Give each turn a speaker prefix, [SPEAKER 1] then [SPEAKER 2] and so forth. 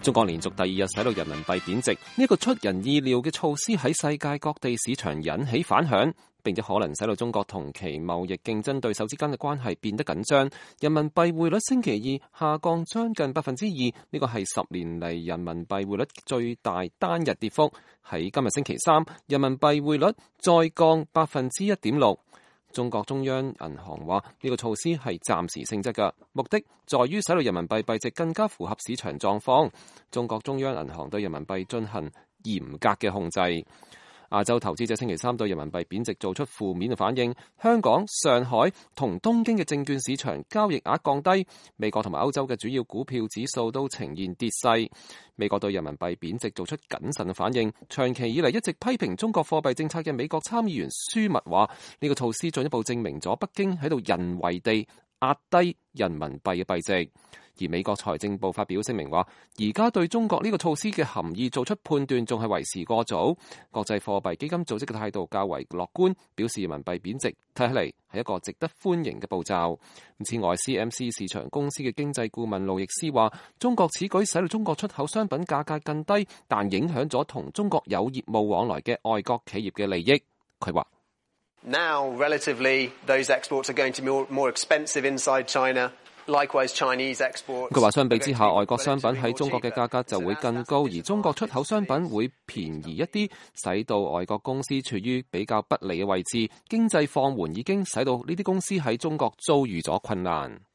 [SPEAKER 1] 中國連續第二日使到人民幣貶值，呢個出人意料嘅措施喺世界各地市場引起反響，並且可能使到中國同其貿易競爭對手之間嘅關係變得緊張。人民幣匯率星期二下降將近2%，呢個係10年嚟人民幣匯率最大單日跌幅。喺今日星期三，人民幣匯率再降1.6%。中國中央銀行話呢個措施係暫時性質嘅，目的在於使到人民幣幣值更加符合市場狀況。中國中央銀行對人民幣進行嚴格嘅控制。亞洲投資者星期三對人民幣貶值做出負面嘅反應，香港、上海同東京嘅證券市場交易額降低，美國同埋歐洲嘅主要股票指數都呈現跌勢。美國對人民幣貶值做出謹慎嘅反應，長期以嚟一直批評中國貨幣政策嘅美國參議員舒密話，呢個措施進一步證明咗北京喺度人為地壓低人民幣嘅幣值。而美國財政部發表聲明話，而家對中國呢個措施嘅含義做出判斷仲係為時過早。國際貨幣基金組織嘅態度較為樂觀，表示人民幣貶值睇起嚟係一個值得歡迎嘅步驟。此外 CMC 市場公司嘅經濟顧問路易斯話，中國此舉使到中國出口商品價格更低，但影響咗同中國有業務往來嘅外國企業嘅利益。佢話
[SPEAKER 2] ：Now, relatively, those exports are going to be more expensive inside China. Likewise, Chinese exports.
[SPEAKER 1] 佢話相比之下，外國商品喺中國嘅價格就會更高，而中國出口商品會便宜一啲，使到外國公司處於比較不利嘅位置。經濟放緩已經使到呢啲公司喺中國遭遇咗困難。